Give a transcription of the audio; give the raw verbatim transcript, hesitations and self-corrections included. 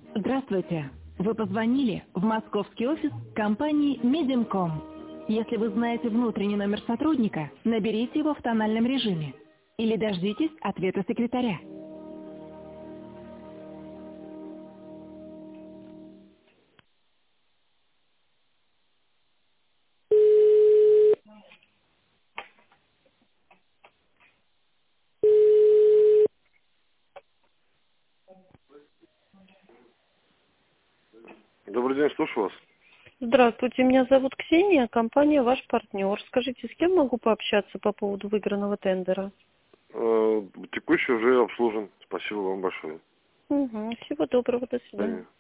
Здравствуйте. Вы позвонили в московский офис компании Медимком. Если вы знаете внутренний номер сотрудника, наберите его в тональном режиме. Или дождитесь ответа секретаря. Добрый день, слушаю вас. Здравствуйте, меня зовут Ксения, компания «Ваш партнер». Скажите, с кем могу пообщаться по поводу выигранного тендера? Э, Текущий уже обслужен. Спасибо вам большое. Угу, всего доброго, до До свидания. свидания.